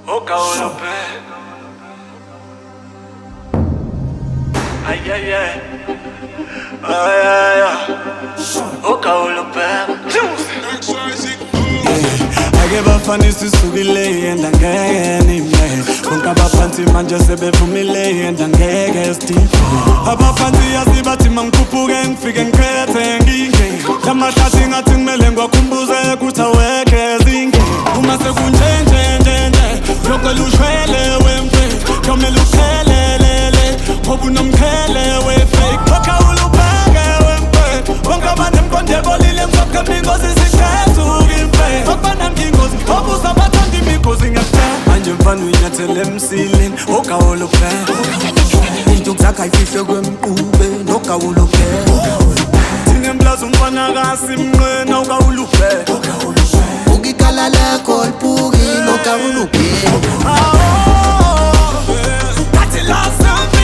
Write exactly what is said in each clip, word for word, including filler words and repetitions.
Oka Olope. Ay, ay, ay. Ay, ay, ay. Oka Olope. Ake bafana sisukile and angeke nime bonke abaphansi manje sebevumile and angeke Steve abaphansi yasibathi mangikhuphuke ngifike ngiphethe nginge lamahlathi ngathi ngimele ngiwakhumbuze ukuthi awekhe zinge uma sekunjenje nje nje lokho lushwele wemfe komele ukhelelele ngoba unomkhele wefake okha ulubheke wemfe bonke abantu emkonde bolile ngizokhe mingozi sikhethuke imfe okubana ngingozi obuza abathanda imikhozi ngiyakutshela manje mfana uyinyathele emsileni ogawulo phela into kuzakha ifihle kwemqube nogawulo phela thina emplaza umfana kasimnqena ogawulo phela ukikala lakho libuki nogawulo phela kathi la sambi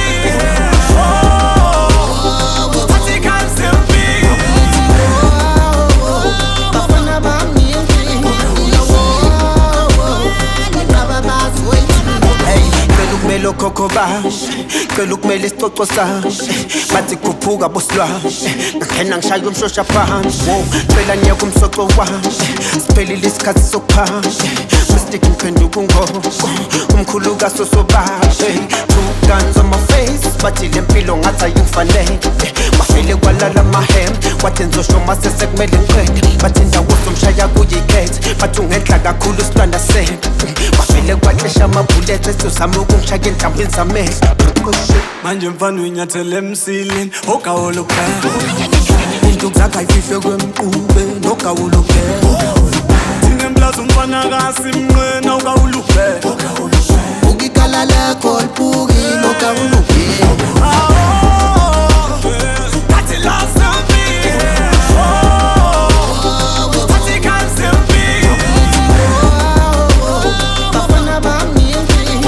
Melo koko bash, kelo kumele isicoco sash bathi khuphuka bosilwash ngena ngishaya umshosha phansi cela nyeka umsoco wash siphelile isikhathi sokuphash mystic ngiphenduka ungoko umkhulu kasosobashe two guns on my face bathi lempilo ngathi ayimfanele bafele kwalala mahem wathi nzosho mase sekumele ngiqede bathi indawo somshaya kuyikhethe bathi ungenhla kakhulu sihlanda set bafele kwaxesha amabullet esizama ukungishaya enhlambini zame manje mfana uyinyathele emsileni ogawulo phela into kuzakha ifihle kwemqube nogawulo phela thina emplaza umfana kasimnqena ogawulo phela ukikala lakho libuki nogawulo phela kathi la sambi kathi kamsimbi bafana bamnyenti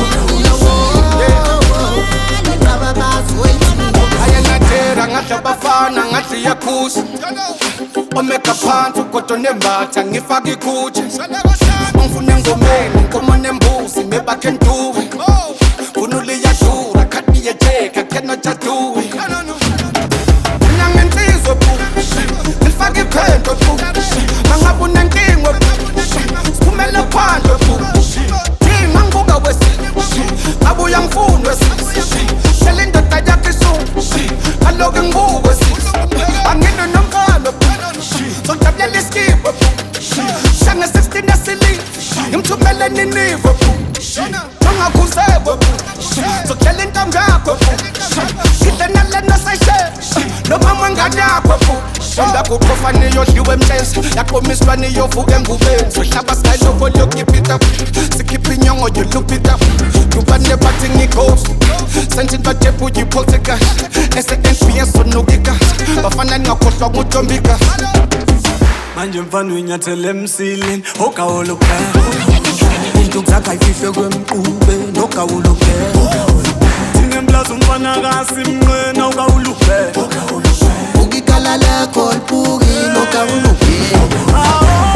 ayanatera ngathi abafana ngathi yakhuza omeka phansi kodwa nembatha ngifaka ikhutshe ngifuna engomeni nkomo nembuzi mebakhe nduwe vunule yadura khati yejeka cannot just do it nangensizwe bu ngifaka iphendo bu mangabe unenkingo siphumele phandle bu thina ngibuka wesi abuya ngifundwe shela indoda yakhe isu aloke ngibuke angino nomkalo sojabulela iskipho shanga sixteen asili ngimthumele ninivo tongakhuzebo sokuhlela intambo yakho ngidlenale nosayishe noma mwengane yakho shonda kuqofane yodliwe emlenze yaqomiswane yovuka engubeni sohlaba sayiloko lokukhipita sikhipha inyongo yolupita dubane bathi ngighost senthi bajebu uyipolteka ese-N B S sonukika bafana ningakhohlwa ngutombika manje mfana uyinyathele emsileni ogawulo phela into kuzakha ifihle kwemqube nogawulo phela thina emplaza umfana kasimnqena ogawulo phela ukikala lakho libuki nogawulo phela